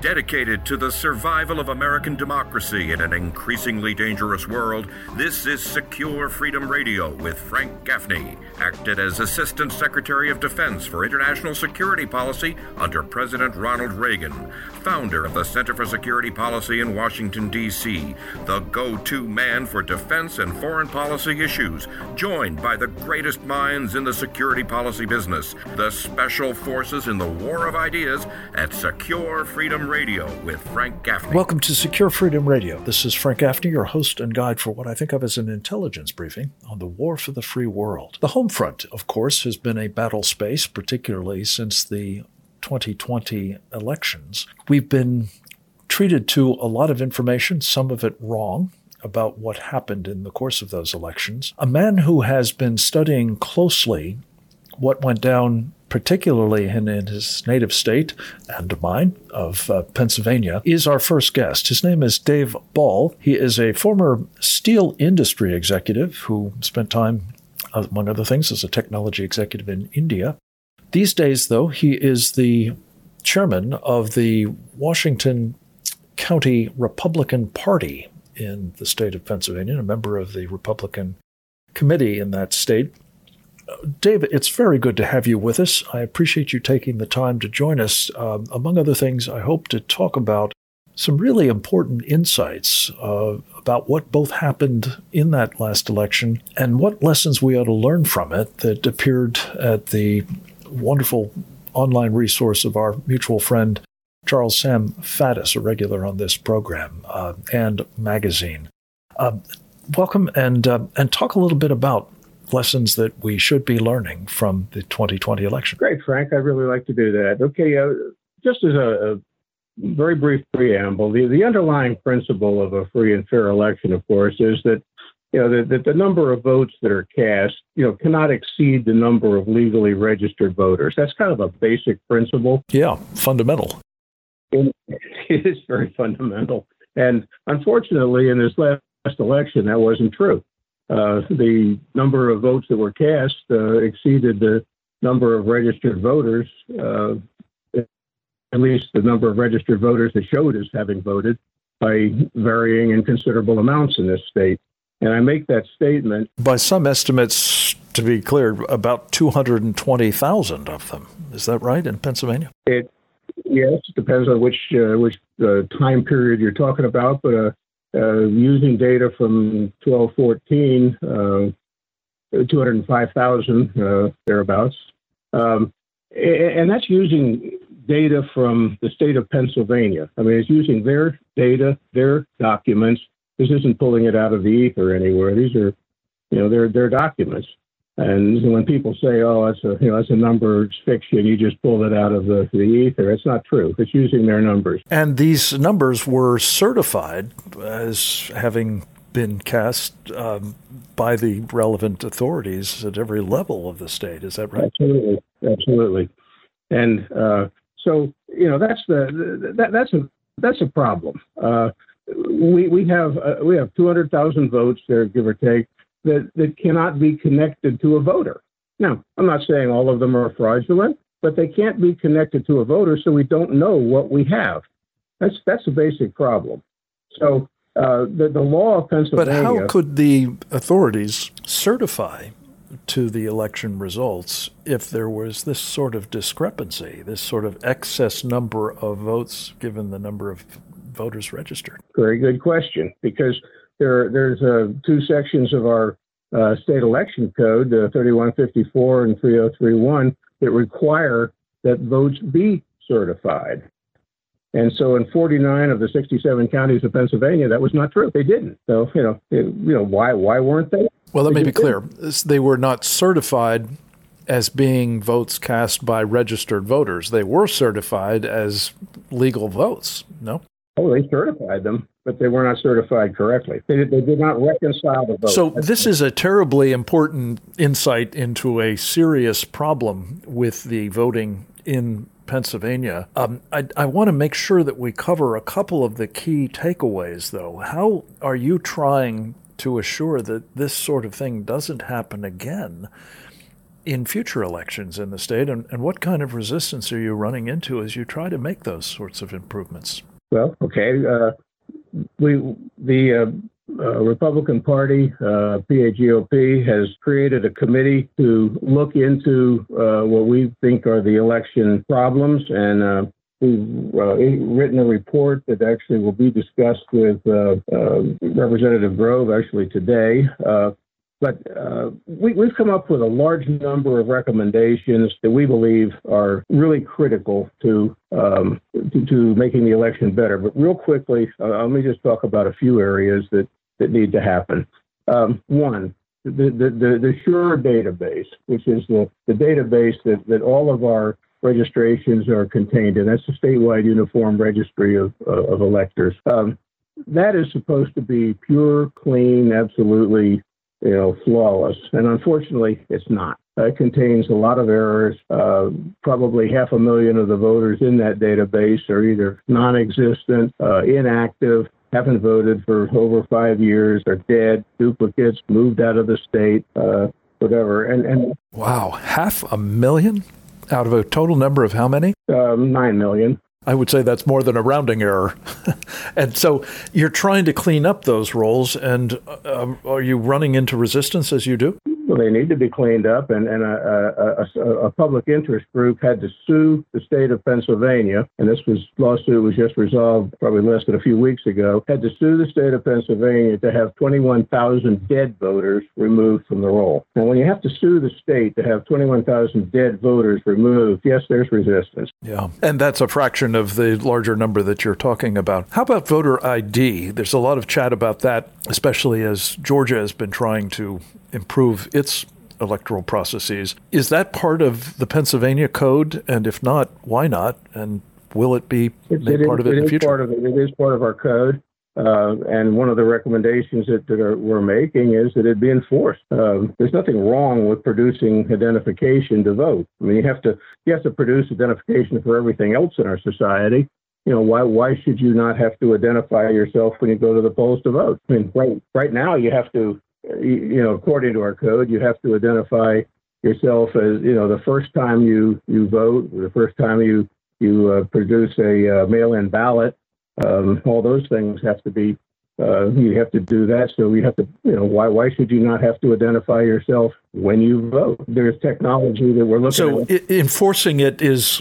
Dedicated to the survival of American democracy in an increasingly dangerous world, this is Secure Freedom Radio with Frank Gaffney, acted as Assistant Secretary of Defense for International Security Policy under President Ronald Reagan, founder of the Center for Security Policy in Washington, D.C., the go-to man for defense and foreign policy issues, joined by the greatest minds in the security policy business, the special forces in the war of ideas at Secure Freedom Radio with Frank Gaffney. Welcome to Secure Freedom Radio. This is Frank Gaffney, your host and guide for what I think of as an intelligence briefing on the war for the free world. The home front, of course, has been a battle space, particularly since the 2020 elections. We've been treated to a lot of information, some of it wrong, about what happened in the course of those elections. A man who has been studying closely what went down, particularly in his native state and mine of Pennsylvania, is our first guest. His name is Dave Ball. He is a former steel industry executive who spent time, among other things, as a technology executive in India. These days, though, he is the chairman of the Washington County Republican Party in the state of Pennsylvania, a member of the Republican committee in that state. David, it's very good to have you with us. I appreciate you taking the time to join us. Among other things, I hope to talk about some really important insights about what both happened in that last election and what lessons we ought to learn from it that appeared at the wonderful online resource of our mutual friend, Charles Sam Faddis, a regular on this program, and magazine. Welcome and talk a little bit about lessons that we should be learning from the 2020 election. Great, Frank. I'd really like to do that. Okay, just as a very brief preamble, the underlying principle of a free and fair election, of course, is that that the number of votes that are cast, cannot exceed the number of legally registered voters. That's kind of a basic principle. Yeah, fundamental. It is very fundamental. And unfortunately, in this last election, that wasn't true. The number of votes that were cast exceeded the number of registered voters, at least the number of registered voters that showed as having voted, by varying in considerable amounts in this state. And I make that statement. By some estimates, to be clear, about 220,000 of them. Is that right, in Pennsylvania? Yes, it depends on which time period you're talking about, but using data from 1214, 205,000 thereabouts. And that's using data from the state of Pennsylvania. I mean, it's using their data, their documents. This isn't pulling it out of the ether anywhere. These are, their documents. And when people say, "Oh, that's a number, it's fiction," you just pulled it out of the ether. It's not true. It's using their numbers. And these numbers were certified as having been cast by the relevant authorities at every level of the state. Is that right? Absolutely. And so that's a problem. We have 200,000 votes there, give or take, that cannot be connected to a voter. Now, I'm not saying all of them are fraudulent, but they can't be connected to a voter, so we don't know what we have. That's a basic problem. So the law of Pennsylvania... But how could the authorities certify to the election results if there was this sort of discrepancy, this sort of excess number of votes given the number of voters registered? Very good question, because there's two sections of our state election code, 3154 and 3031, that require that votes be certified. And so in 49 of the 67 counties of Pennsylvania, that was not true. They didn't. So, why weren't they? Well, let me be clear. They were not certified as being votes cast by registered voters. They were certified as legal votes, no? Oh, they certified them, but they were not certified correctly. They did not reconcile the votes. So this is a terribly important insight into a serious problem with the voting in Pennsylvania. I want to make sure that we cover a couple of the key takeaways, though. How are you trying to assure that this sort of thing doesn't happen again in future elections in the state, and what kind of resistance are you running into as you try to make those sorts of improvements? Well, okay. The Republican Party, PAGOP, has created a committee to look into what we think are the election problems, and we've written a report that actually will be discussed with Representative Grove actually today. But we've come up with a large number of recommendations that we believe are really critical to making the election better. But real quickly, let me just talk about a few areas that need to happen. One, the SURE database, which is the database that all of our registrations are contained in. That's the statewide uniform registry of electors. That is supposed to be pure, clean, absolutely flawless. And unfortunately, it's not. It contains a lot of errors. Probably 500,000 of the voters in that database are either non-existent, inactive, haven't voted for over 5 years, are dead, duplicates, moved out of the state, whatever. And wow, 500,000 out of a total number of how many? 9 million. I would say that's more than a rounding error. And so you're trying to clean up those rolls, and are you running into resistance as you do? Well, they need to be cleaned up, and a public interest group had to sue the state of Pennsylvania, and this lawsuit was just resolved probably less than a few weeks ago, had to sue the state of Pennsylvania to have 21,000 dead voters removed from the roll. Now, when you have to sue the state to have 21,000 dead voters removed, yes, there's resistance. Yeah, and that's a fraction of the larger number that you're talking about. How about voter ID? There's a lot of chat about that, especially as Georgia has been trying to improve its electoral processes. Is that part of the Pennsylvania code? And if not, why not? And will it be made part of it in the future? It is part of our code. And one of the recommendations that we're making is that it be enforced. There's nothing wrong with producing identification to vote. I mean, you have to produce identification for everything else in our society. Why should you not have to identify yourself when you go to the polls to vote? I mean, right now you have to, according to our code, you have to identify yourself as, the first time you vote, or the first time you produce a mail-in ballot. All those things have to be, you have to do that. So you have to, why should you not have to identify yourself when you vote? There's technology that we're looking at. So enforcing it is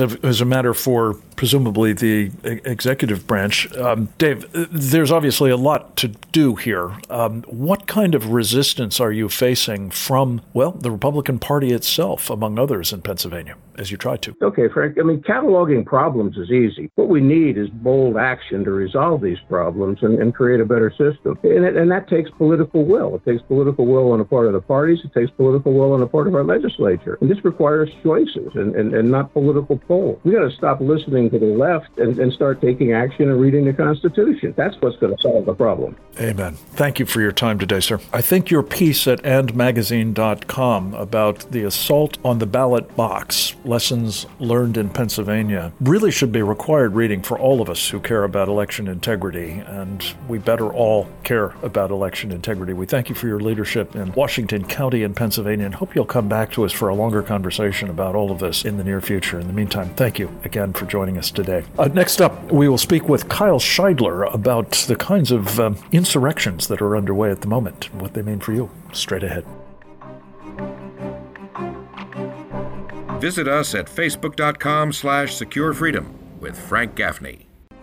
a matter for presumably the executive branch. Dave, there's obviously a lot to do here. What kind of resistance are you facing from, the Republican Party itself, among others in Pennsylvania, as you try to? Okay, Frank. I mean, cataloging problems is easy. What we need is bold action to resolve these problems and create a better system. And that takes political will. It takes political will on the part of the parties. It takes political will on the part of our legislature. And this requires choices and not political polls. We got to stop listening to the left and start taking action and reading the Constitution. That's what's going to solve the problem. Amen. Thank you for your time today, sir. I think your piece at andmagazine.com about the assault on the ballot box, lessons learned in Pennsylvania, really should be required reading for all of us who care about election integrity, and we better all care about election integrity. We thank you for your leadership in Washington County and Pennsylvania, and hope you'll come back to us for a longer conversation about all of this in the near future. In the meantime, thank you again for joining us today. Next up, we will speak with Kyle Scheidler about the kinds of insurrections that are underway at the moment and what they mean for you. Straight ahead. Visit us at facebook.com/securefreedom with Frank Gaffney.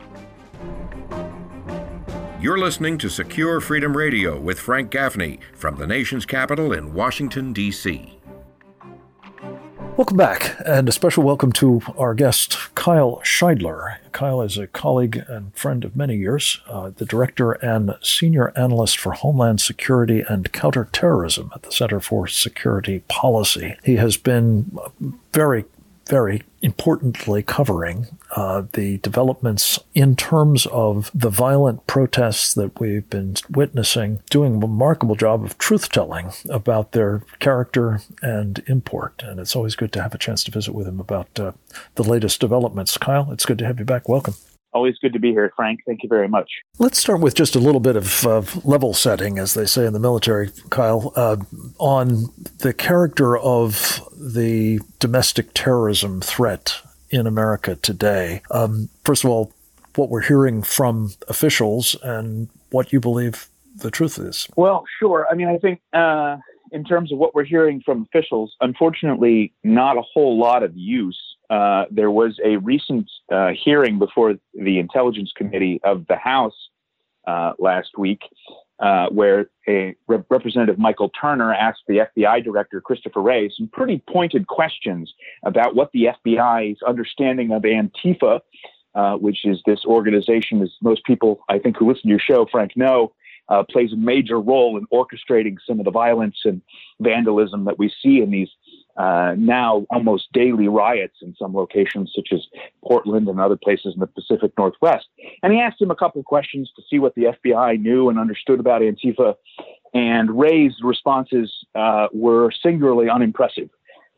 You're listening to Secure Freedom Radio with Frank Gaffney from the nation's capital in Washington, D.C. Welcome back, and a special welcome to our guest, Kyle Scheidler. Kyle is a colleague and friend of many years, the director and senior analyst for Homeland Security and Counterterrorism at the Center for Security Policy. He has been very importantly covering the developments in terms of the violent protests that we've been witnessing, doing a remarkable job of truth-telling about their character and import. And it's always good to have a chance to visit with him about the latest developments. Kyle, it's good to have you back. Welcome. Always good to be here, Frank. Thank you very much. Let's start with just a little bit of level setting, as they say in the military, Kyle, on the character of the domestic terrorism threat in America today. First of all, what we're hearing from officials and what you believe the truth is. Well, sure. I mean, I think in terms of what we're hearing from officials, unfortunately, not a whole lot of use. There was a recent hearing before the Intelligence Committee of the House last week where Representative Michael Turner asked the FBI Director, Christopher Wray, some pretty pointed questions about what the FBI's understanding of Antifa, which is this organization, as most people, I think, who listen to your show, Frank, know, plays a major role in orchestrating some of the violence and vandalism that we see in these now almost daily riots in some locations, such as Portland and other places in the Pacific Northwest. And he asked him a couple of questions to see what the FBI knew and understood about Antifa. And Ray's responses were singularly unimpressive.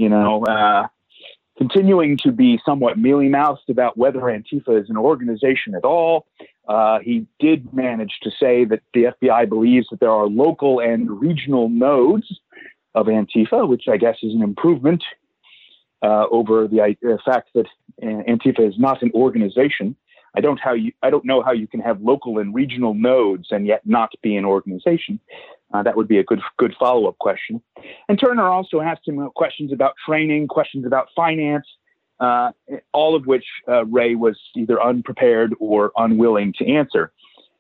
Continuing to be somewhat mealy-mouthed about whether Antifa is an organization at all. He did manage to say that the FBI believes that there are local and regional nodes of Antifa, which I guess is an improvement over the fact that Antifa is not an organization. I don't know how you can have local and regional nodes and yet not be an organization. That would be a good follow-up question. And Turner also asked him questions about training, questions about finance, all of which Ray was either unprepared or unwilling to answer.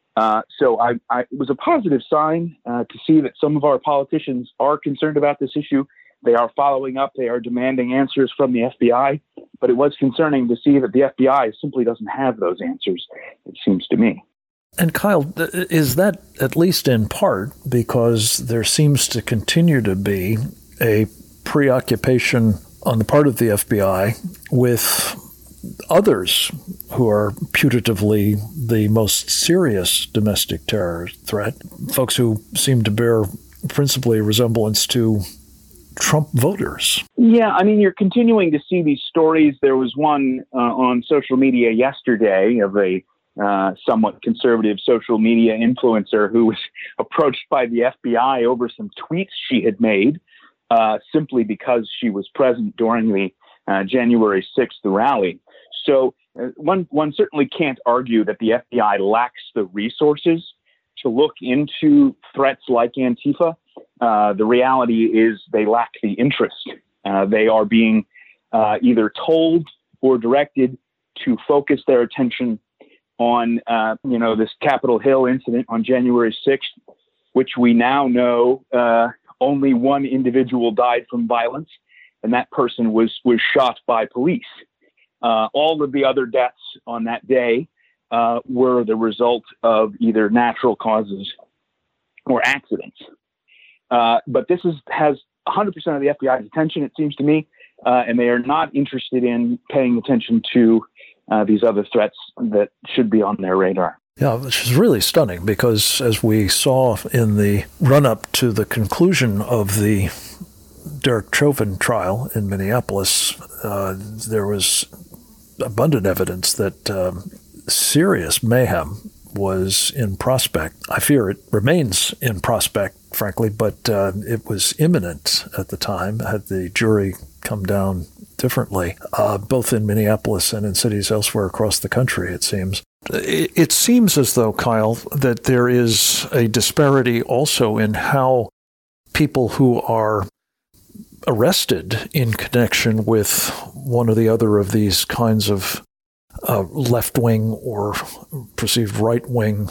So it was a positive sign to see that some of our politicians are concerned about this issue. They are following up. They are demanding answers from the FBI. But it was concerning to see that the FBI simply doesn't have those answers, it seems to me. And Kyle, is that at least in part because there seems to continue to be a preoccupation on the part of the FBI with others who are putatively the most serious domestic terror threat, folks who seem to bear principally resemblance to Trump voters? Yeah, I mean, you're continuing to see these stories. There was one on social media yesterday of a somewhat conservative social media influencer who was approached by the FBI over some tweets she had made simply because she was present during the January 6th rally. So one certainly can't argue that the FBI lacks the resources to look into threats like Antifa. The reality is they lack the interest. They are being either told or directed to focus their attention on, this Capitol Hill incident on January 6th, which we now know only one individual died from violence, and that person was shot by police. All of the other deaths on that day were the result of either natural causes or accidents. But this has 100% of the FBI's attention, it seems to me, and they are not interested in paying attention to these other threats that should be on their radar. Yeah, which is really stunning because as we saw in the run-up to the conclusion of the Derek Chauvin trial in Minneapolis, there was abundant evidence that serious mayhem was in prospect. I fear it remains in prospect, frankly, but it was imminent at the time had the jury come down differently, both in Minneapolis and in cities elsewhere across the country, it seems. It seems as though, Kyle, that there is a disparity also in how people who are arrested in connection with one or the other of these kinds of left-wing or perceived right-wing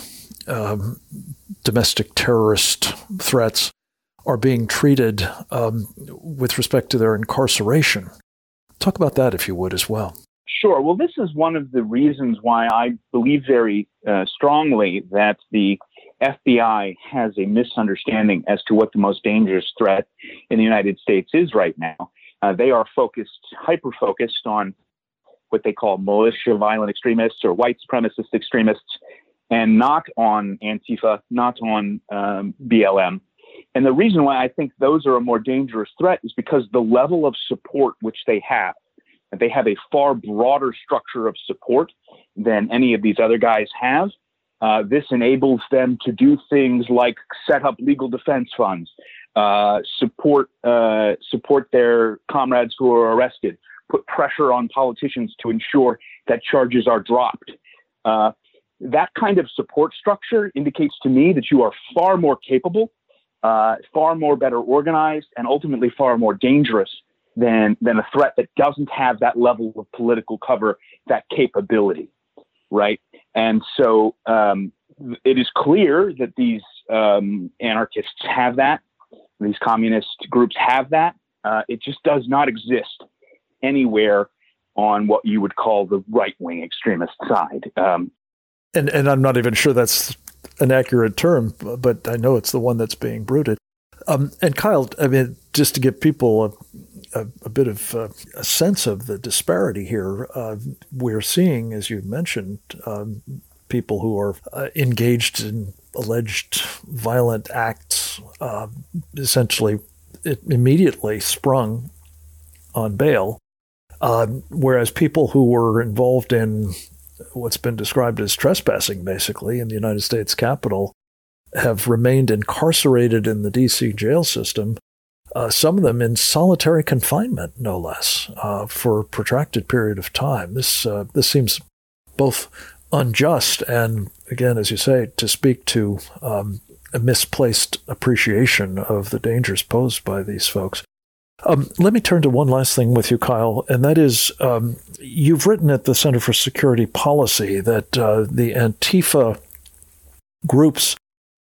domestic terrorist threats are being treated with respect to their incarceration. Talk about that, if you would, as well. Sure. Well, this is one of the reasons why I believe very strongly that the FBI has a misunderstanding as to what the most dangerous threat in the United States is right now. They are hyper-focused on what they call militia violent extremists or white supremacist extremists, and not on Antifa, not on BLM. And the reason why I think those are a more dangerous threat is because the level of support which they have They have a far broader structure of support than any of these other guys have. This enables them to do things like set up legal defense funds, support their comrades who are arrested, put pressure on politicians to ensure that charges are dropped. That kind of support structure indicates to me that you are far more capable, far more better organized, and ultimately far more dangerous than a threat that doesn't have that level of political cover, that capability, right? And so it is clear that these anarchists have that. These communist groups have that. It just does not exist anywhere on what you would call the right-wing extremist side. And I'm not even sure that's an accurate term, but I know it's the one that's being bruited. And Kyle, I mean, just to give people a bit of a sense of the disparity here, we're seeing, as you mentioned, people who are engaged in alleged violent acts, essentially immediately sprung on bail, whereas people who were involved in what's been described as trespassing, basically, in the United States Capitol, have remained incarcerated in the D.C. jail system, some of them in solitary confinement, no less, for a protracted period of time. This seems both unjust and, again, as you say, to speak to a misplaced appreciation of the dangers posed by these folks. Let me turn to one last thing with you, Kyle, and that is you've written at the Center for Security Policy that the Antifa groups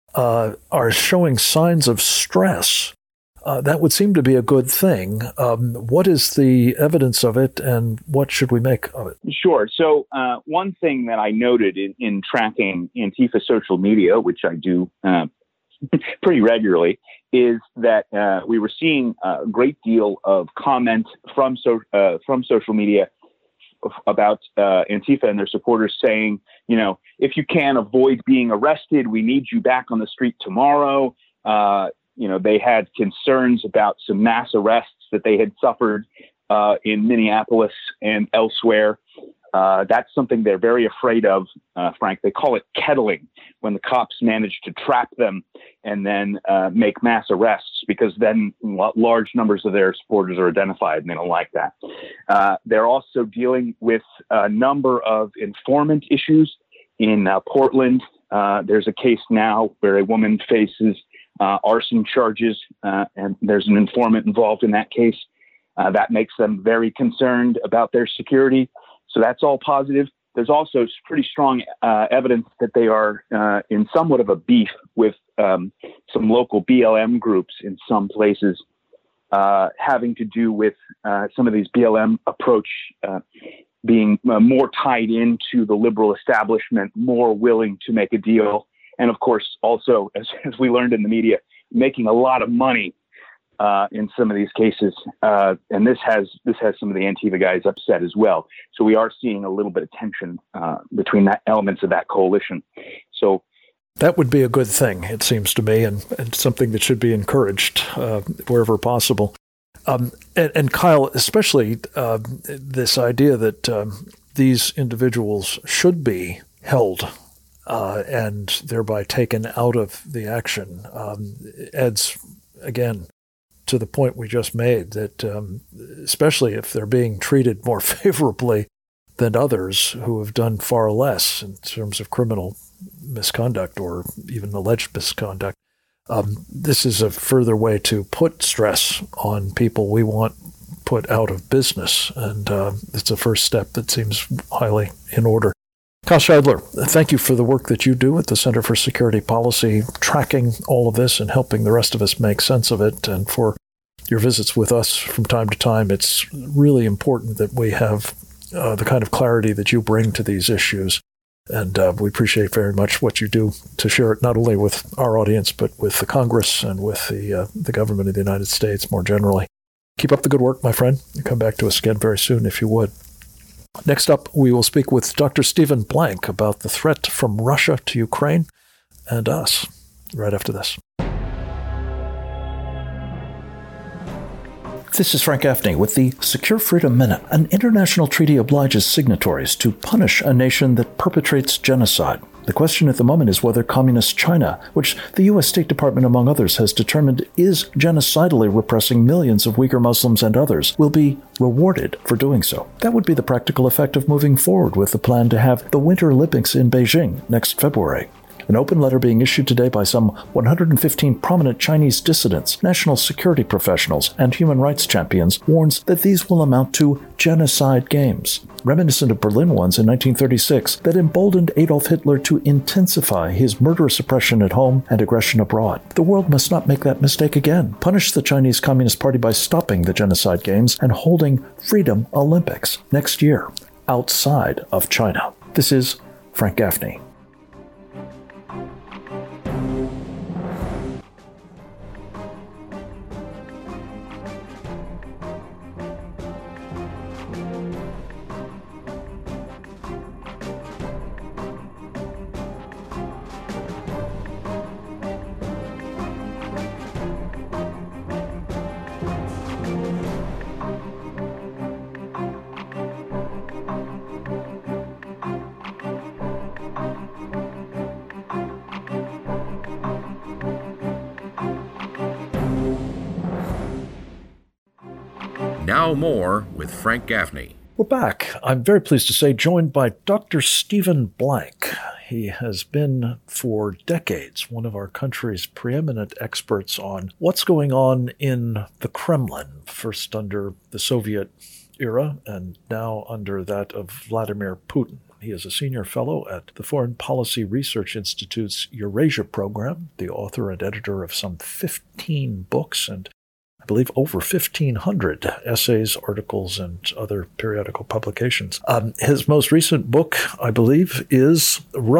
are showing signs of stress. That would seem to be a good thing. What is the evidence of it, and what should we make of it? Sure. So one thing that I noted in tracking Antifa social media, which I do pretty regularly, is that we were seeing a great deal of comment from social media about Antifa and their supporters saying, you know, if you can avoid being arrested, we need you back on the street tomorrow. You know, they had concerns about some mass arrests that they had suffered in Minneapolis and elsewhere. That's something they're very afraid of, Frank. They call it kettling, when the cops manage to trap them and then make mass arrests, because then large numbers of their supporters are identified, and they don't like that. They're also dealing with a number of informant issues in Portland. There's a case now where a woman faces arson charges, and there's an informant involved in that case. That makes them very concerned about their security. So that's all positive. There's also pretty strong evidence that they are in somewhat of a beef with some local BLM groups in some places, having to do with some of these BLM approach being more tied into the liberal establishment, more willing to make a deal. And of course, also, as we learned in the media, making a lot of money in some of these cases. And this has some of the Antifa guys upset as well. So we are seeing a little bit of tension between that elements of that coalition. So that would be a good thing, it seems to me, and something that should be encouraged wherever possible. And Kyle, especially this idea that these individuals should be held and thereby taken out of the action adds, again, to the point we just made, that especially if they're being treated more favorably than others who have done far less in terms of criminal misconduct or even alleged misconduct, this is a further way to put stress on people we want put out of business. And it's a first step that seems highly in order. Kyle Scheidler, thank you for the work that you do at the Center for Security Policy, tracking all of this and helping the rest of us make sense of it, and for your visits with us from time to time. It's really important that we have the kind of clarity that you bring to these issues, and we appreciate very much what you do to share it not only with our audience, but with the Congress and with the government of the United States more generally. Keep up the good work, my friend, and come back to us again very soon if you would. Next up, we will speak with Dr. Stephen Blank about the threat from Russia to Ukraine and us, right after this. This is Frank Gaffney with the Secure Freedom Minute. An international treaty obliges signatories to punish a nation that perpetrates genocide. The question at the moment is whether Communist China, which the U.S. State Department, among others, has determined is genocidally repressing millions of Uyghur Muslims and others, will be rewarded for doing so. That would be the practical effect of moving forward with the plan to have the Winter Olympics in Beijing next February. An open letter being issued today by some 115 prominent Chinese dissidents, national security professionals, and human rights champions warns that these will amount to genocide games, reminiscent of Berlin ones in 1936 that emboldened Adolf Hitler to intensify his murderous oppression at home and aggression abroad. The world must not make that mistake again. Punish the Chinese Communist Party by stopping the genocide games and holding Freedom Olympics next year outside of China. This is Frank Gaffney. Now more with Frank Gaffney. We're back. I'm very pleased to say joined by Dr. Stephen Blank. He has been for decades one of our country's preeminent experts on what's going on in the Kremlin, first under the Soviet era and now under that of Vladimir Putin. He is a senior fellow at the Foreign Policy Research Institute's Eurasia program, the author and editor of some 15 books and I believe over 1,500 essays, articles, and other periodical publications. His most recent book, I believe, is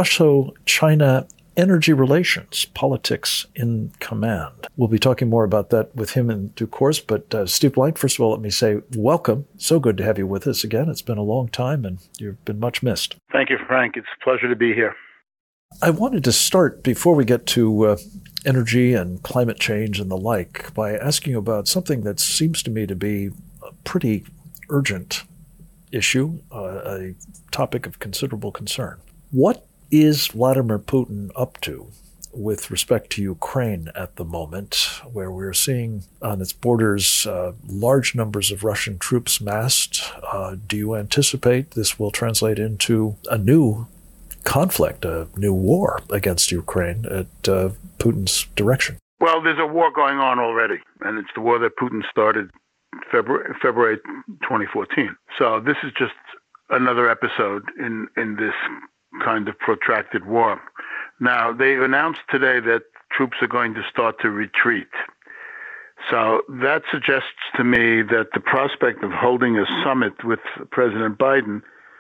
Russo-China Energy Relations, Politics in Command. We'll be talking more about that with him in due course, but Steve Blank, first of all, let me say welcome. So good to have you with us again. It's been a long time, and you've been much missed. Thank you, Frank. It's a pleasure to be here. I wanted to start, before we get to energy and climate change and the like, by asking you about something that seems to me to be a pretty urgent issue, a topic of considerable concern. What is Vladimir Putin up to with respect to Ukraine at the moment, where we're seeing on its borders large numbers of Russian troops massed? Do you anticipate this will translate into a new conflict, a new war against Ukraine at Putin's direction? Well, there's a war going on already, and it's the war that Putin started February 2014. So this is just another episode in this kind of protracted war. Now, they announced today that troops are going to start to retreat. So that suggests to me that the prospect of holding a summit with President Biden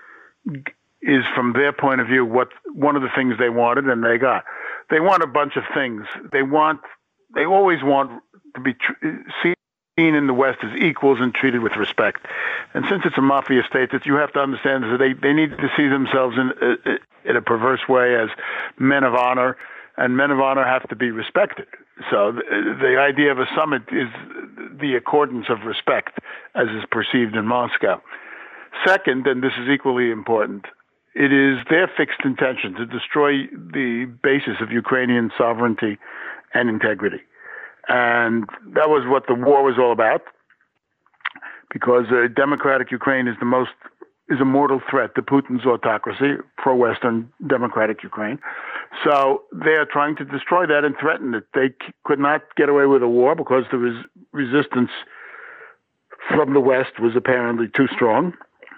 is, from their point of view, one of the things they wanted and they got. They want a bunch of things. They always want to be seen in the West as equals and treated with respect. And since it's a mafia state, that you have to understand that they need to see themselves in a perverse way as men of honor, and men of honor have to be respected. So the idea of a summit is the accordance of respect as is perceived in Moscow. Second, and this is equally important, it is their fixed intention to destroy the basis of Ukrainian sovereignty and integrity. And that was what the war was all about, because a democratic Ukraine is a mortal threat to Putin's autocracy, pro-Western democratic Ukraine. So they are trying to destroy that and threaten it. They could not get away with a war because the resistance from the West was apparently too strong.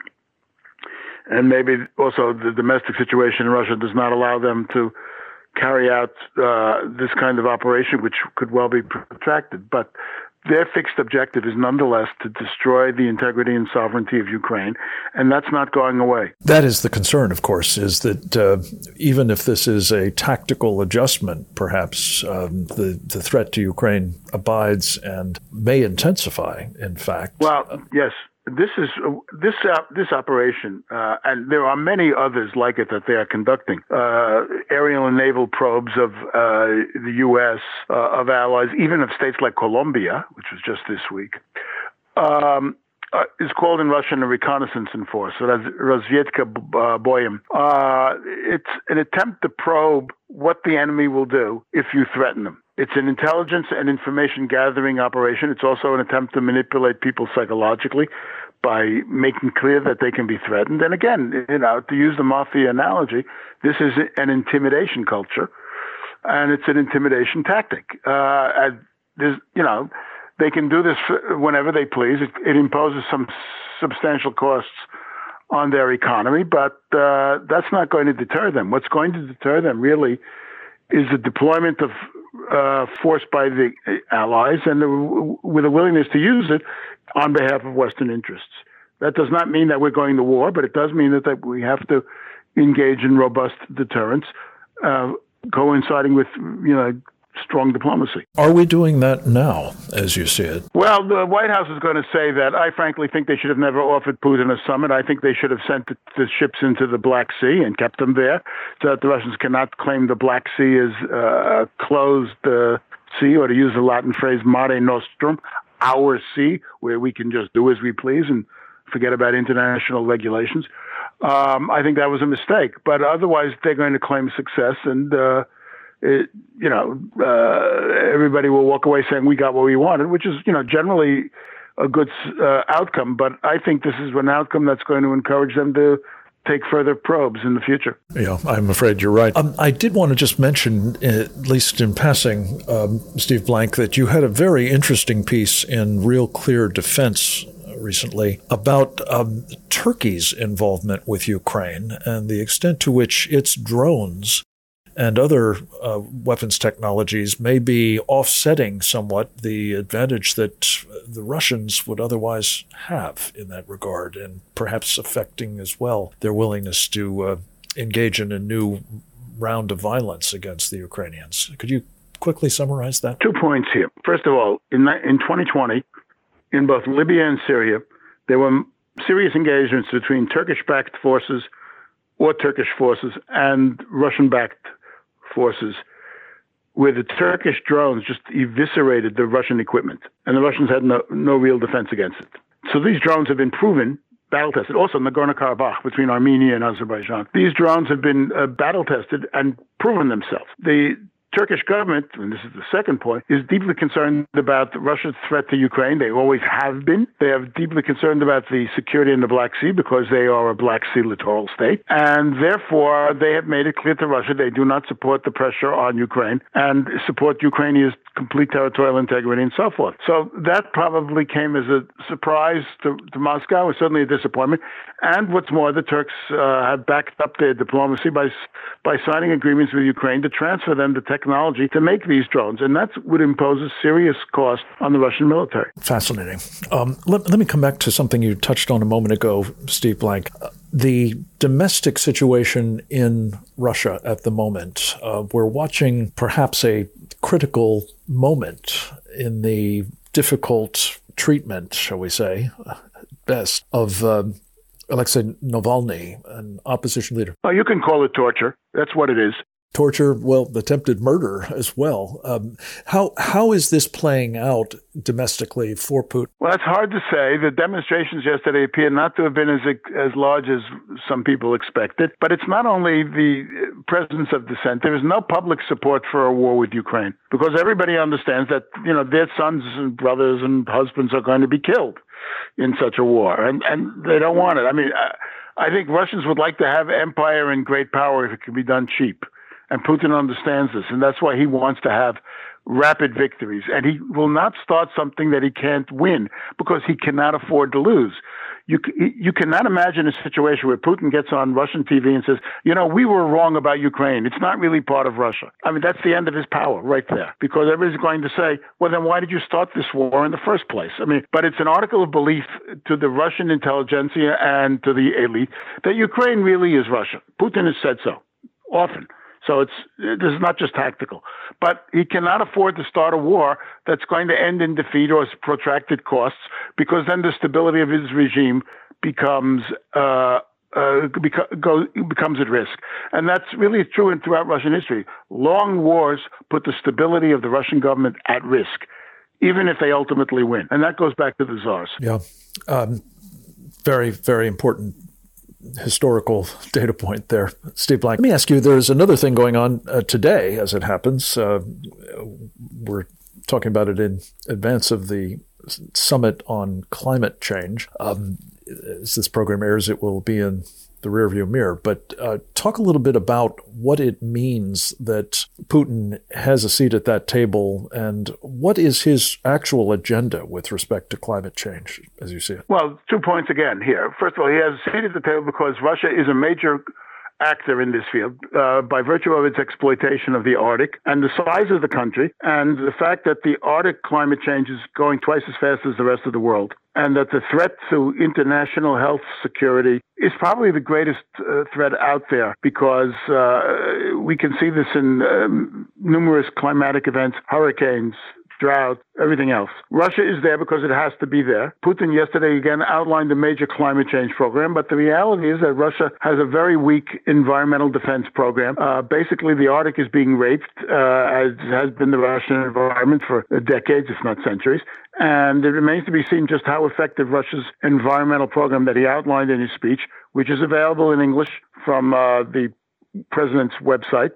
And maybe also the domestic situation in Russia does not allow them to carry out this kind of operation, which could well be protracted. But their fixed objective is nonetheless to destroy the integrity and sovereignty of Ukraine, and that's not going away. That is the concern, of course, is that even if this is a tactical adjustment, perhaps the threat to Ukraine abides and may intensify, in fact. Well, yes. This operation, and there are many others like it that they are conducting, aerial and naval probes of the U.S., of allies, even of states like Colombia, which was just this week, is called in Russian a reconnaissance force, Razvedka Boyem. It's an attempt to probe what the enemy will do if you threaten them. It's an intelligence and information gathering operation. It's also an attempt to manipulate people psychologically by making clear that they can be threatened. And again, to use the mafia analogy, this is an intimidation culture, and it's an intimidation tactic. They can do this whenever they please. It imposes some substantial costs on their economy, but that's not going to deter them. What's going to deter them really is the deployment of force by the allies and with a willingness to use it on behalf of Western interests. That does not mean that we're going to war, but it does mean that we have to engage in robust deterrence, coinciding with strong diplomacy. Are we doing that now, as you see it? Well, the White House is going to say that. I frankly think they should have never offered Putin a summit. I think they should have sent the ships into the Black Sea and kept them there so that the Russians cannot claim the Black Sea as a closed sea, or to use the Latin phrase, mare nostrum, our sea, where we can just do as we please and forget about international regulations. I think that was a mistake. But otherwise, they're going to claim success, and everybody will walk away saying we got what we wanted, which is, generally a good outcome. But I think this is an outcome that's going to encourage them to take further probes in the future. Yeah, I'm afraid you're right. I did want to just mention, at least in passing, Steve Blank, that you had a very interesting piece in Real Clear Defense recently about Turkey's involvement with Ukraine and the extent to which its drones and other weapons technologies may be offsetting somewhat the advantage that the Russians would otherwise have in that regard, and perhaps affecting as well their willingness to engage in a new round of violence against the Ukrainians. Could you quickly summarize that? 2 points here. First of all, in 2020, in both Libya and Syria, there were serious engagements between Turkish-backed forces or Turkish forces and Russian-backed forces, where the Turkish drones just eviscerated the Russian equipment, and the Russians had no real defense against it. So these drones have been proven, battle-tested, also in Nagorno-Karabakh between Armenia and Azerbaijan. These drones have been battle-tested and proven themselves. The Turkish government, and this is the second point, is deeply concerned about Russia's threat to Ukraine. They always have been. They are deeply concerned about the security in the Black Sea because they are a Black Sea littoral state. And therefore, they have made it clear to Russia they do not support the pressure on Ukraine and support Ukrainia's complete territorial integrity and so forth. So that probably came as a surprise to Moscow, and certainly a disappointment. And what's more, the Turks have backed up their diplomacy by signing agreements with Ukraine to transfer them the technology to make these drones. And that would impose a serious cost on the Russian military. Fascinating. Let me come back to something you touched on a moment ago, Steve Blank. The domestic situation in Russia at the moment, we're watching perhaps a critical moment in the difficult treatment, shall we say, best, of Alexei Navalny, an opposition leader. Oh, you can call it torture. That's what it is. Torture, well, attempted murder as well. How is this playing out domestically for Putin? Well, it's hard to say. The demonstrations yesterday appear not to have been as large as some people expected. But it's not only the presence of dissent. There is no public support for a war with Ukraine because everybody understands that, their sons and brothers and husbands are going to be killed in such a war, and they don't want it. I mean, I think Russians would like to have empire and great power if it can be done cheap. And Putin understands this, and that's why he wants to have rapid victories. And he will not start something that he can't win because he cannot afford to lose. You cannot imagine a situation where Putin gets on Russian TV and says, we were wrong about Ukraine. It's not really part of Russia. I mean, that's the end of his power right there, because everybody's going to say, well, then why did you start this war in the first place? I mean, but it's an article of belief to the Russian intelligentsia and to the elite that Ukraine really is Russia. Putin has said so often. So this is not just tactical. But he cannot afford to start a war that's going to end in defeat or protracted costs, because then the stability of his regime becomes at risk. And that's really true throughout Russian history. Long wars put the stability of the Russian government at risk. even if they ultimately win. And that goes back to the czars. Yeah. Very, very important historical data point there, Steve Blank. Let me ask you, there's another thing going on today, as it happens. We're talking about it in advance of the summit on climate change. As this program airs, it will be in the rearview mirror. But talk a little bit about what it means that Putin has a seat at that table, and what is his actual agenda with respect to climate change, as you see it? Well, 2 points again here. First of all, he has a seat at the table because Russia is a major actor in this field by virtue of its exploitation of the Arctic and the size of the country and the fact that the Arctic climate change is going twice as fast as the rest of the world, and that the threat to international health security is probably the greatest threat out there, because we can see this in numerous climatic events, hurricanes, drought, everything else. Russia is there because it has to be there. Putin yesterday again outlined a major climate change program, but the reality is that Russia has a very weak environmental defense program. Basically, the Arctic is being raped, as has been the Russian environment for decades, if not centuries. And it remains to be seen just how effective Russia's environmental program that he outlined in his speech, which is available in English from the president's website,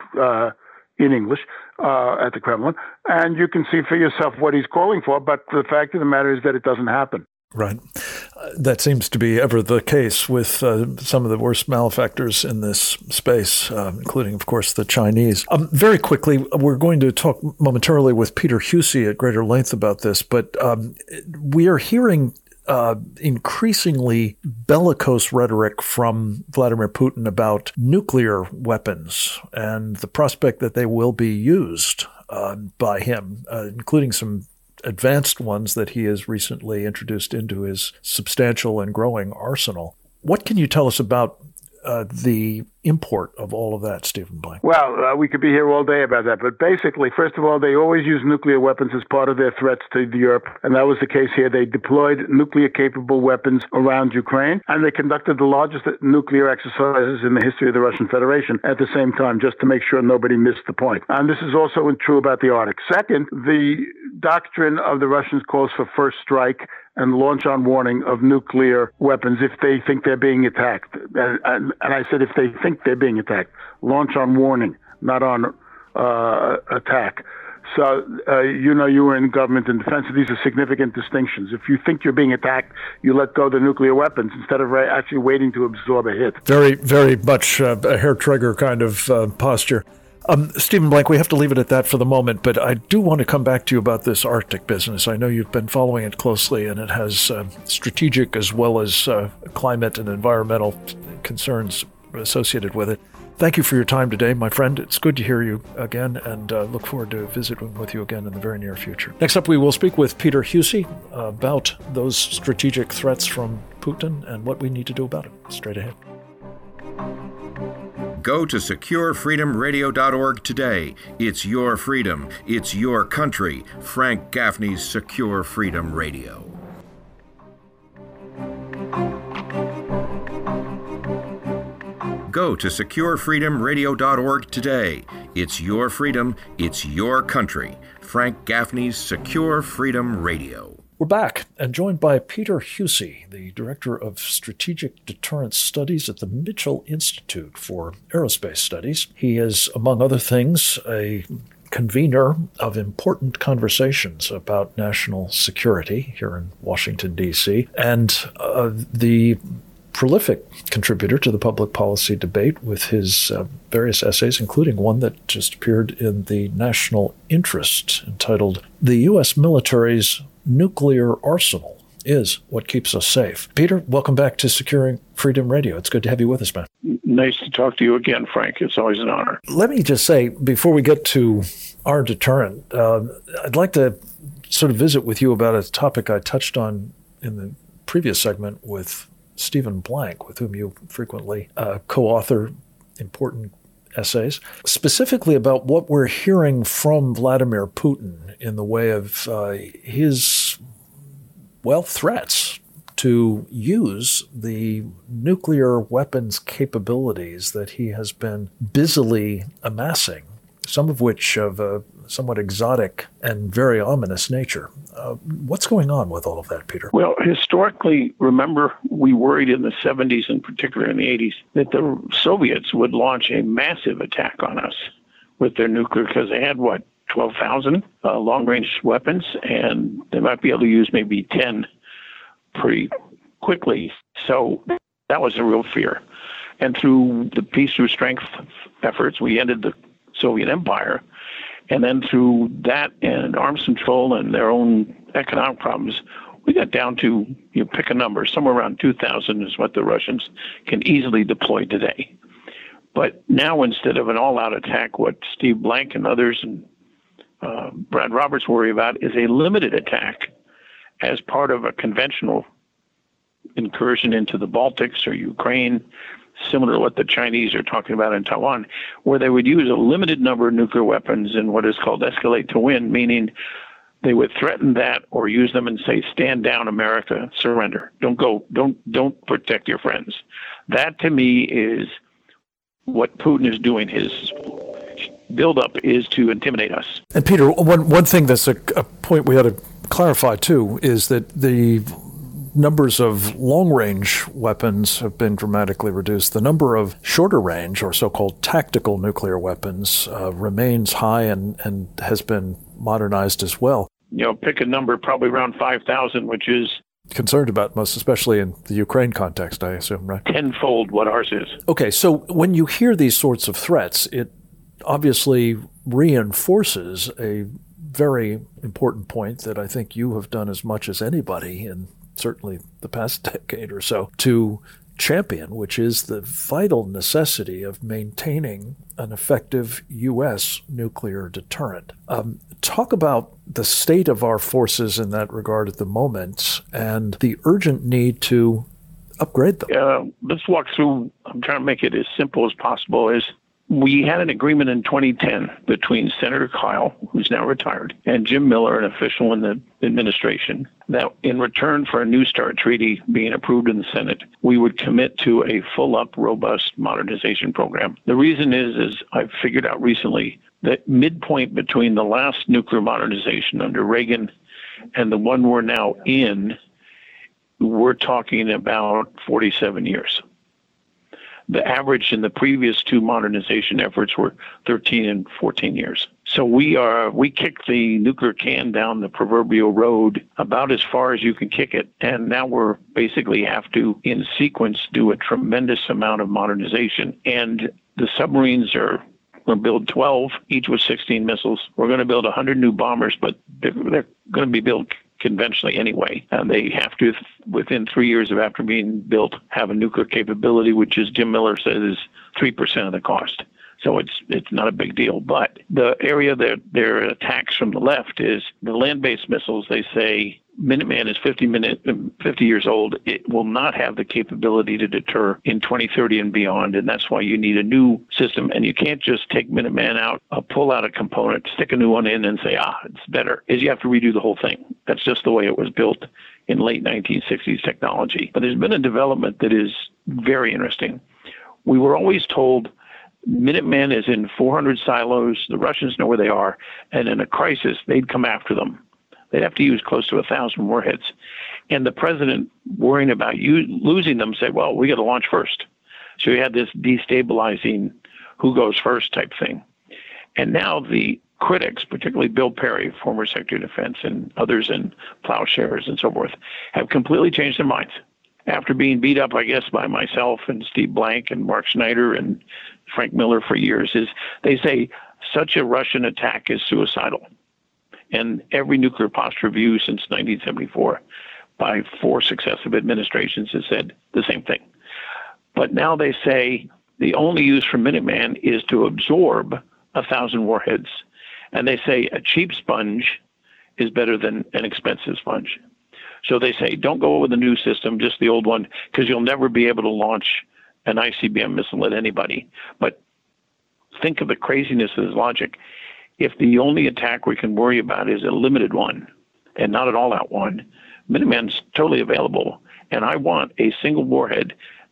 in English at the Kremlin, and you can see for yourself what he's calling for, but the fact of the matter is that it doesn't happen. Right. That seems to be ever the case with some of the worst malefactors in this space, including, of course, the Chinese. Very quickly, we're going to talk momentarily with Peter Husey at greater length about this, but we are hearing increasingly bellicose rhetoric from Vladimir Putin about nuclear weapons and the prospect that they will be used by him, including some advanced ones that he has recently introduced into his substantial and growing arsenal. What can you tell us about the import of all of that, Stephen Blank? Well, we could be here all day about that. But basically, first of all, they always use nuclear weapons as part of their threats to Europe. And that was the case here. They deployed nuclear-capable weapons around Ukraine, and they conducted the largest nuclear exercises in the history of the Russian Federation at the same time, just to make sure nobody missed the point. And this is also true about the Arctic. Second, the doctrine of the Russians calls for first strike and launch on warning of nuclear weapons if they think they're being attacked. And I said if they think they're being attacked. Launch on warning, not on attack. So, you were in government and defense. These are significant distinctions. If you think you're being attacked, you let go of the nuclear weapons instead of actually waiting to absorb a hit. Very, very much a hair-trigger kind of posture. Stephen Blank, we have to leave it at that for the moment, but I do want to come back to you about this Arctic business. I know you've been following it closely, and it has strategic as well as climate and environmental concerns associated with it. Thank you for your time today, my friend. It's good to hear you again, and look forward to visiting with you again in the very near future. Next up, we will speak with Peter Husey about those strategic threats from Putin and what we need to do about it. Straight ahead. Go to SecureFreedomRadio.org today. It's your freedom. It's your country. Frank Gaffney's Secure Freedom Radio. Go to SecureFreedomRadio.org today. It's your freedom. It's your country. Frank Gaffney's Secure Freedom Radio. We're back and joined by Peter Husey, the Director of Strategic Deterrence Studies at the Mitchell Institute for Aerospace Studies. He is, among other things, a convener of important conversations about national security here in Washington, D.C., and the prolific contributor to the public policy debate with his various essays, including one that just appeared in the National Interest entitled "The U.S. Military's Nuclear Arsenal is What Keeps Us Safe." Peter, welcome back to Securing Freedom Radio. It's good to have you with us, man. Nice to talk to you again, Frank. It's always an honor. Let me just say, before we get to our deterrent, I'd like to sort of visit with you about a topic I touched on in the previous segment with Stephen Blank, with whom you frequently co-author important essays, specifically about what we're hearing from Vladimir Putin in the way of his, threats to use the nuclear weapons capabilities that he has been busily amassing some of which of a somewhat exotic and very ominous nature. What's going on with all of that, Peter? Well, historically, remember, we worried in the 70s and particularly in the 80s that the Soviets would launch a massive attack on us with their nuclear, because they had, 12,000 long-range weapons, and they might be able to use maybe 10 pretty quickly. So that was a real fear. And through the peace through strength efforts, we ended the Soviet Empire. And then through that and arms control and their own economic problems, we got down to, pick a number, somewhere around 2,000 is what the Russians can easily deploy today. But now, instead of an all-out attack, what Steve Blank and others and Brad Roberts worry about is a limited attack as part of a conventional incursion into the Baltics or Ukraine, similar to what the Chinese are talking about in Taiwan, where they would use a limited number of nuclear weapons in what is called escalate to win, meaning they would threaten that or use them and say, stand down, America, surrender. Don't go, don't protect your friends. That, to me, is what Putin is doing. His buildup is to intimidate us. And Peter, one thing that's a point we ought to clarify, too, is that the numbers of long-range weapons have been dramatically reduced. The number of shorter-range or so-called tactical nuclear weapons remains high and has been modernized as well. Pick a number, probably around 5,000, which is concerned about most, especially in the Ukraine context, I assume, right? Tenfold what ours is. Okay, so when you hear these sorts of threats, it obviously reinforces a very important point that I think you have done as much as anybody in certainly the past decade or so to champion, which is the vital necessity of maintaining an effective U.S. nuclear deterrent. Talk about the state of our forces in that regard at the moment and the urgent need to upgrade them. Let's walk through. I'm trying to make it as simple as possible. We had an agreement in 2010 between Senator Kyle, who's now retired, and Jim Miller, an official in the administration, that in return for a New START treaty being approved in the Senate, we would commit to a full-up, robust modernization program. The reason is I've figured out recently that midpoint between the last nuclear modernization under Reagan and the one we're now in, we're talking about 47 years. The average in the previous two modernization efforts were 13 and 14 years. So we kicked the nuclear can down the proverbial road about as far as you can kick it. And now we're basically have to, in sequence, do a tremendous amount of modernization. And the submarines we're going to build 12, each with 16 missiles. We're going to build 100 new bombers, but they're going to be built conventionally anyway. And they have to, within 3 years of after being built, have a nuclear capability, which, as Jim Miller says, is 3% of the cost. So it's not a big deal. But the area that their attacks from the left is the land-based missiles. They say Minuteman is 50 years old. It will not have the capability to deter in 2030 and beyond, and that's why you need a new system. And you can't just take Minuteman out, pull out a component, stick a new one in, and say, it's better. You have to redo the whole thing. That's just the way it was built in late 1960s technology. But there's been a development that is very interesting. We were always told Minuteman is in 400 silos. The Russians know where they are, and in a crisis, they'd come after them. They'd have to use close to 1,000 warheads. And the president, worrying about losing them, said, well, we got to launch first. So you had this destabilizing who goes first type thing. And now the critics, particularly Bill Perry, former Secretary of Defense, and others in Plowshares and so forth, have completely changed their minds. After being beat up, I guess, by myself and Steve Blank and Mark Schneider and Frank Miller for years, is they say such a Russian attack is suicidal. And every nuclear posture review since 1974 by 4 successive administrations has said the same thing. But now they say the only use for Minuteman is to absorb 1,000 warheads. And they say a cheap sponge is better than an expensive sponge. So they say, don't go with the new system, just the old one, because you'll never be able to launch an ICBM missile at anybody. But think of the craziness of this logic. If the only attack we can worry about is a limited one and not an all-out one, Minuteman's totally available. And I want a single warhead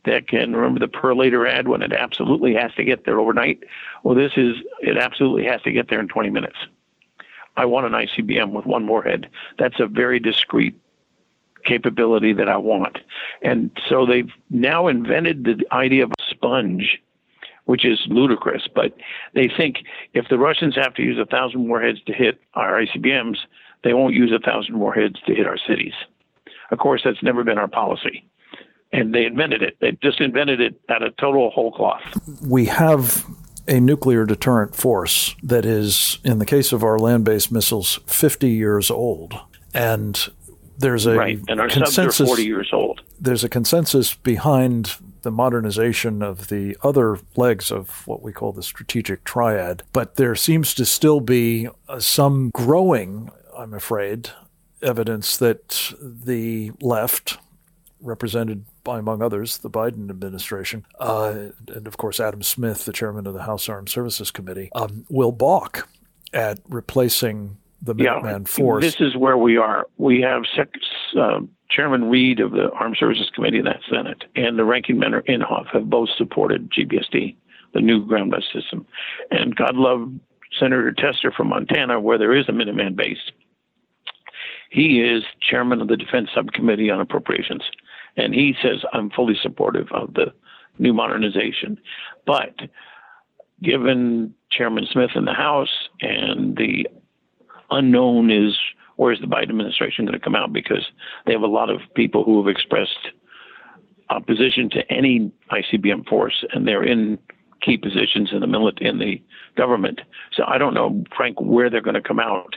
that can remember the per later ad when it absolutely has to get there overnight. Well, it absolutely has to get there in 20 minutes. I want an ICBM with one warhead. That's a very discrete capability that I want. And so they've now invented the idea of a sponge, which is ludicrous, but they think if the Russians have to use 1,000 warheads to hit our ICBMs, they won't use 1,000 warheads to hit our cities. Of course, that's never been our policy. And they invented it. They just invented it out of total whole cloth. We have a nuclear deterrent force that is, in the case of our land-based missiles, 50 years old. And there's a right. And our subs are 40 years old. There's a consensus behind the modernization of the other legs of what we call the strategic triad. But there seems to still be some growing, I'm afraid, evidence that the left, represented by, among others, the Biden administration, and of course Adam Smith, the chairman of the House Armed Services Committee, will balk at replacing the Minuteman force. This is where we are. We have Chairman Reid of the Armed Services Committee in that Senate and the ranking member Inhofe have both supported GBSD, the new ground-based system. And God love Senator Tester from Montana, where there is a Minuteman base. He is chairman of the Defense Subcommittee on Appropriations. And he says, I'm fully supportive of the new modernization. But given Chairman Smith in the House and the unknown is, where's the Biden administration going to come out? Because they have a lot of people who have expressed opposition to any ICBM force, and they're in key positions in the government. So I don't know, Frank, where they're going to come out.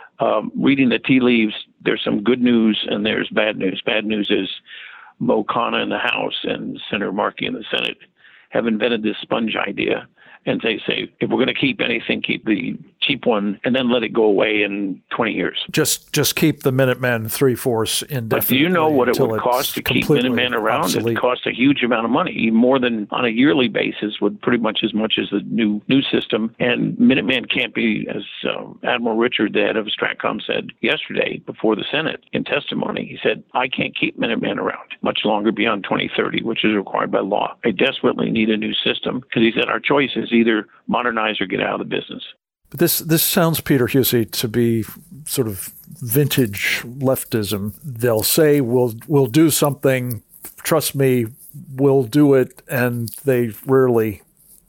Reading the tea leaves, there's some good news and there's bad news. Bad news is Mo Khanna in the House and Senator Markey in the Senate have invented this sponge idea. And they say, if we're going to keep anything, keep the cheap one and then let it go away in 20 years. Just keep the Minuteman III force indefinitely. But do you know what it would cost to keep Minuteman around? Obsolete. It costs a huge amount of money, more than on a yearly basis, would pretty much as much as the new system. And Minuteman can't be, as Admiral Richard, the head of STRATCOM, said yesterday before the Senate in testimony, he said, I can't keep Minuteman around much longer beyond 2030, which is required by law. I desperately need a new system because he said our choice is either modernize or get out of the business. But this sounds, Peter Husey, to be sort of vintage leftism. They'll say, we'll do something, trust me, we'll do it, and they rarely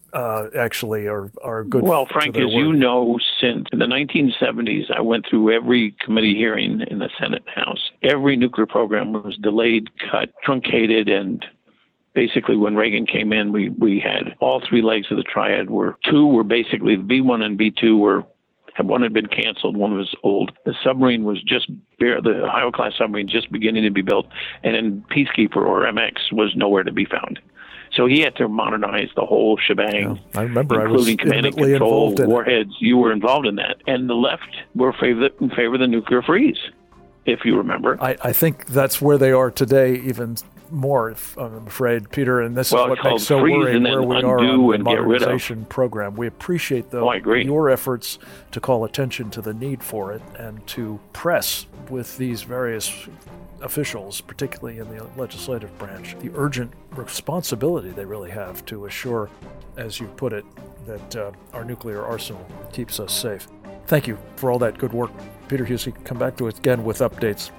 actually are good. Well, Frank, as you know, since the 1970s, I went through every committee hearing in the Senate and House. Every nuclear program was delayed, cut, truncated, and basically, when Reagan came in, we had all three legs of the triad. Two were basically B1 and B2 one had been canceled, one was old. The submarine was the Ohio-class submarine just beginning to be built, and then Peacekeeper or MX was nowhere to be found. So he had to modernize the whole shebang. Yeah, I remember, including command and control, warheads. You were involved in that, and the left were in favor of the nuclear freeze, if you remember. I think that's where they are today, even more, I'm afraid, Peter, and this is what makes so worrying where we are on the modernization program. We appreciate, though, your efforts to call attention to the need for it and to press with these various officials, particularly in the legislative branch, the urgent responsibility they really have to assure, as you put it, that our nuclear arsenal keeps us safe. Thank you for all that good work. Peter Husey, come back to us again with updates.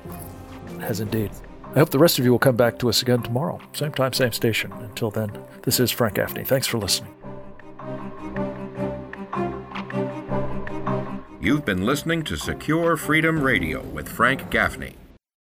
Has indeed. I hope the rest of you will come back to us again tomorrow. Same time, same station. Until then, this is Frank Gaffney. Thanks for listening. You've been listening to Secure Freedom Radio with Frank Gaffney.